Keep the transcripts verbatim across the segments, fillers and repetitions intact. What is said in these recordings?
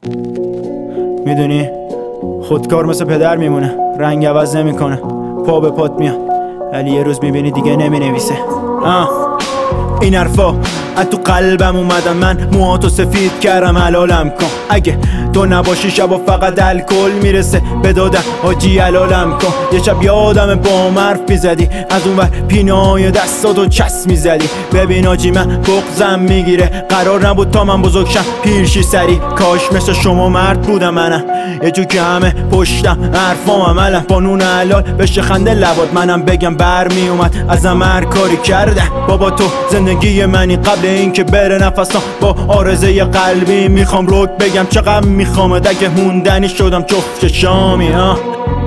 میدونی خودکار مثل پدر میمونه، رنگ عوض نمیکنه، پا به پات میاد ولی یه روز میبینی دیگه نمینویسه. آه این حرفا از تو قلبم اومدن، من موهاتو سفید کردم حلالم کن. اگه تو نباشی شبا فقط الکل میرسه به دادن، حاجی حلالم کن. یه شب یادم با مرف میزدی، از اون ور پینای دستاتو چس میزدی. ببین حاجی من بغضم میگیره، قرار نبود تا من بزرگ شم پیرشی سری. کاش مثل شما مرد بودم منم، یه جو که همه پشتم حرفام عملم. با نون حلال بشه خنده لبات، منم بگم بر میومد ازم هر کاری کردن. بابا تو زندگی منی قبل این که بره نفسم، با آرزه قلبی میخوام روک بگم چقدر میخوام اگه موندنی شدم جفت چشامی. ها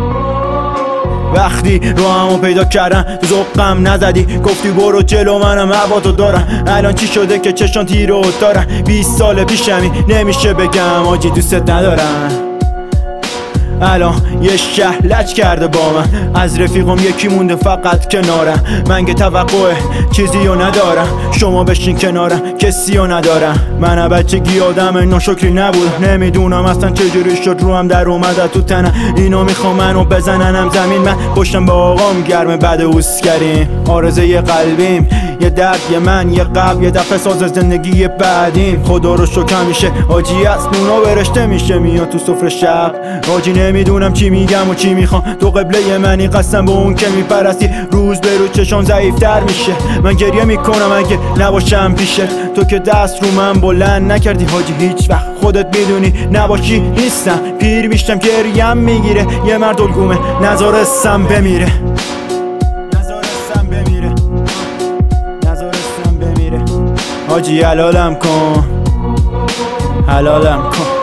وقتی رو همو پیدا کردن تو ذوقم نزدی، گفتی برو جلو منم هواتو دارم. الان چی شده که چشان تیرو دارن؟ بیست سال پیشمی نمیشه بگم آجی دوستت ندارم. الان یه شهر لج کرده با من، از رفیقم یکی مونده فقط کنارم. من که توقع چیزی رو ندارم، شما بشین کنارم کسی رو ندارم. من بچگی آدم ناشکری نبودم، نمیدونم اصلا چجوری شد رو هم در اومده تو تنم. اینو میخوام منو بزننم زمین، من پشتم با آقام گرمه بعد اوسکریم. آرزه قلبیم یه درد، یه من، یه قبل، یه دفعه ساز زندگی بعدیم. خدا رو شکر همیشه حاجی از نونا برشته میشه میاد تو سفره شب. حاجی نمیدونم چی میگم و چی میخوام، تو قبله منی قسم به اون که میپرستی. روز به روز چشام ضعیفتر میشه، من گریه میکنم اگه نباشم پیشت. تو که دست رو من بلند نکردی حاجی هیچ وقت، خودت میدونی نباشی نیستم. پیر میشتم گریم میگیره، یه مرد الگومه نذارستم بمیره. حاجی حلالم کن، حلالم کن.